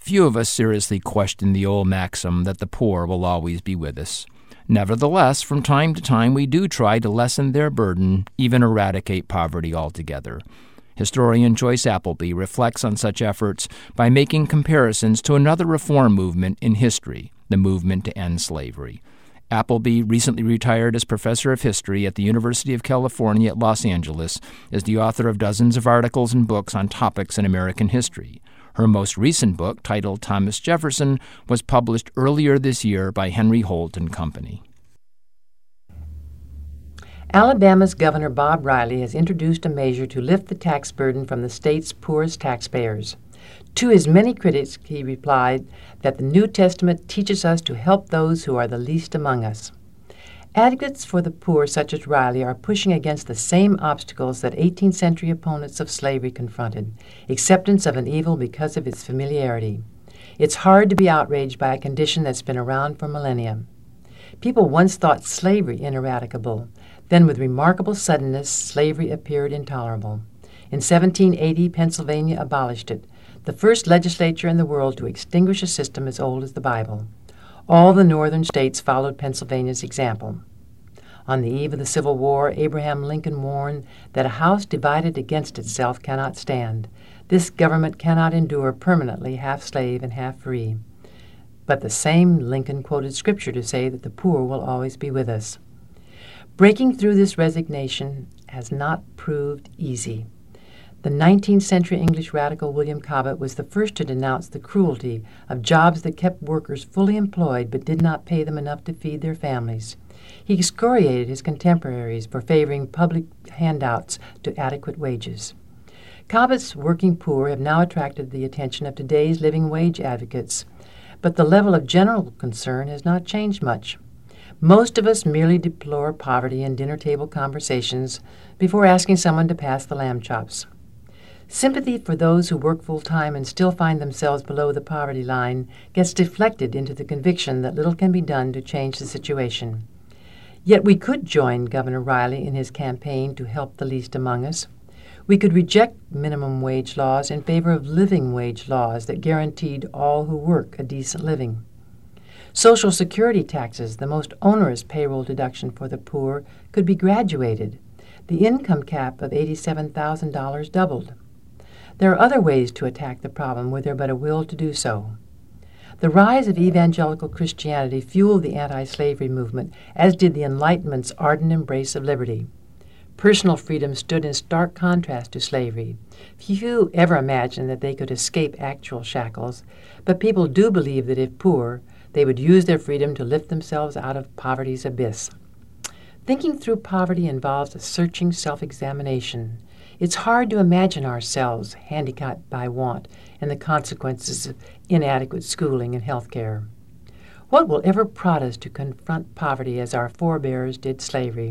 Few of us seriously question the old maxim that the poor will always be with us. Nevertheless, from time to time we do try to lessen their burden, even eradicate poverty altogether. Historian Joyce Appleby reflects on such efforts by making comparisons to another reform movement in history, the movement to end slavery. Appleby recently retired as professor of history at the University of California at Los Angeles, is the author of dozens of articles and books on topics in American history. Her most recent book, titled Thomas Jefferson, was published earlier this year by Henry Holt and Company. Alabama's Governor Bob Riley has introduced a measure to lift the tax burden from the state's poorest taxpayers. To his many critics, he replied that the New Testament teaches us to help those who are the least among us. Advocates for the poor, such as Riley, are pushing against the same obstacles that 18th century opponents of slavery confronted: acceptance of an evil because of its familiarity. It's hard to be outraged by a condition that's been around for millennia. People once thought slavery ineradicable. Then, with remarkable suddenness, slavery appeared intolerable. In 1780, Pennsylvania abolished it, the first legislature in the world to extinguish a system as old as the Bible. All the northern states followed Pennsylvania's example. On the eve of the Civil War, Abraham Lincoln warned that a house divided against itself cannot stand. This government cannot endure permanently half slave and half free. But the same Lincoln quoted Scripture to say that the poor will always be with us. Breaking through this resignation has not proved easy. The 19th century English radical William Cobbett was the first to denounce the cruelty of jobs that kept workers fully employed but did not pay them enough to feed their families. He excoriated his contemporaries for favoring public handouts to adequate wages. Cobbett's working poor have now attracted the attention of today's living wage advocates, but the level of general concern has not changed much. Most of us merely deplore poverty in dinner table conversations before asking someone to pass the lamb chops. Sympathy for those who work full-time and still find themselves below the poverty line gets deflected into the conviction that little can be done to change the situation. Yet we could join Governor Riley in his campaign to help the least among us. We could reject minimum wage laws in favor of living wage laws that guaranteed all who work a decent living. Social Security taxes, the most onerous payroll deduction for the poor, could be graduated. The income cap of $87,000 doubled. There are other ways to attack the problem were there but a will to do so. The rise of evangelical Christianity fueled the anti-slavery movement, as did the Enlightenment's ardent embrace of liberty. Personal freedom stood in stark contrast to slavery. Few ever imagined that they could escape actual shackles, but people do believe that if poor, they would use their freedom to lift themselves out of poverty's abyss. Thinking through poverty involves a searching self-examination. It's hard to imagine ourselves handicapped by want and the consequences of inadequate schooling and health care. What will ever prod us to confront poverty as our forebears did slavery?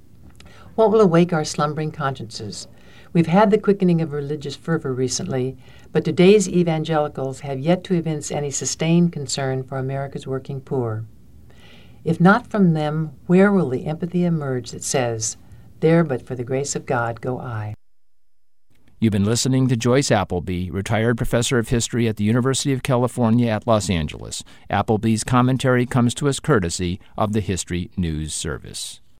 What will awake our slumbering consciences? We've had the quickening of religious fervor recently, but today's evangelicals have yet to evince any sustained concern for America's working poor. If not from them, where will the empathy emerge that says, "There but for the grace of God go I"? You've been listening to Joyce Appleby, retired professor of history at the University of California at Los Angeles. Appleby's commentary comes to us courtesy of the History News Service.